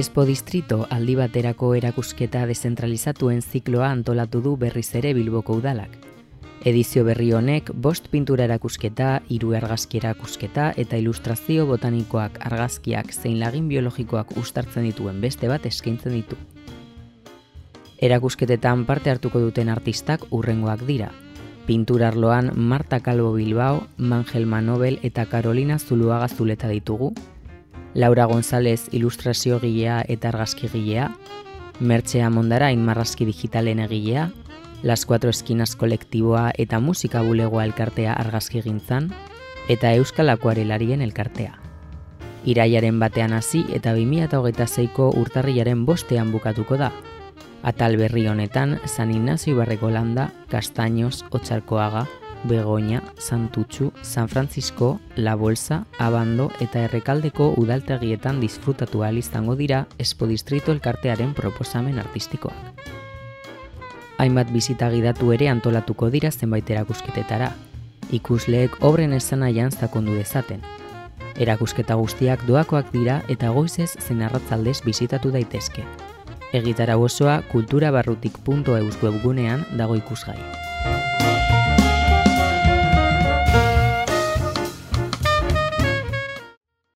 Expo Distrito aldi baterako erakusketa dezentralizatuen zikloa antolatu du berriz ere Bilboko udalak. Edizio berri honek 5 pintura erakusketa, 3 argazki erakusketa eta ilustrazio botanikoak, argazkiak zein lagin biologikoak uztartzen dituen beste bat eskaintzen ditu. Erakusketetan parte hartuko duten artistak hurrengoak dira. Pintura arloan Marta Calvo Bilbao, Mangel Manobel eta Carolina Zuluaga Zuleta ditugu, Laura González ilustraziogilea eta argazkigilea, Mertxe Amondarain marrazki digitalen egilea, Las Cuatro Esquinas kolektiboa eta musika bulegoa elkartea argazkigintzan, eta Euskal Akuarelarien elkartea. Irailaren batean hasi eta 2026ko urtarrilaren 5ean bukatuko da. Atal berri honetan San Ignacio Barregolanda, Castaños, Otxarkoaga, Begoña, Santutxu, San Francisco, La Bolsa, Abando eta Errekaldeko udaltegietan disfrutatu ahal izango dira Expo Distrito elkartearen proposamen artistikoak. Hainbat bisita gidatu ere antolatuko dira zenbait erakusketetara. Ikusleek obren esanaian sakondu dezaten. Erakusketa guztiak doakoak dira eta goizez zein arratsaldez bisitatu daitezke. Egitarau osoa kulturabarrutik.eus webgunean dago ikusgai.